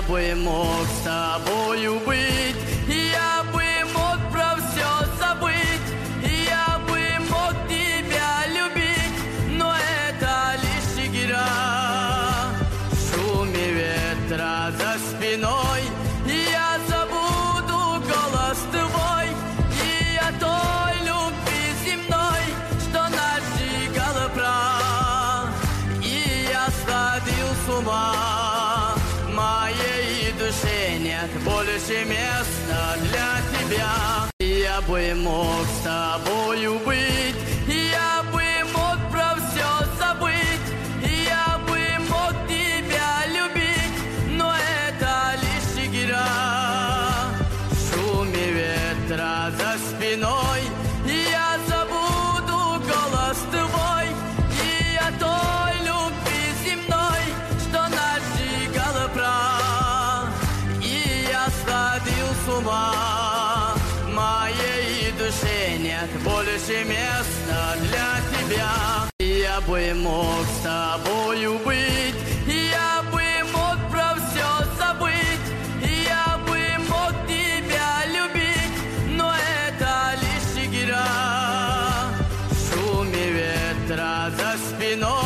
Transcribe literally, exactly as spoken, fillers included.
бы мог с тобою быть, я бы мог про все забыть, я бы мог тебя любить, но это лишь игра. В шуме ветра за спиной я забуду голос твой и о той любви земной, что нас сжигала прах. И я сходил с ума, в моей душе нет больше места для тебя. Я бы мог с тобою быть, я бы мог про все забыть, я бы мог тебя любить, но это лишь игра. В шуме ветра за спиной я забуду голос твой и о той любви земной, что нас сжигала прах. И я сходил с ума, в моей душе нет больше места для тебя. Я бы мог с тобою быть, я бы мог про все забыть, я бы мог тебя любить, но это лишь игра. В шуме ветра за спиной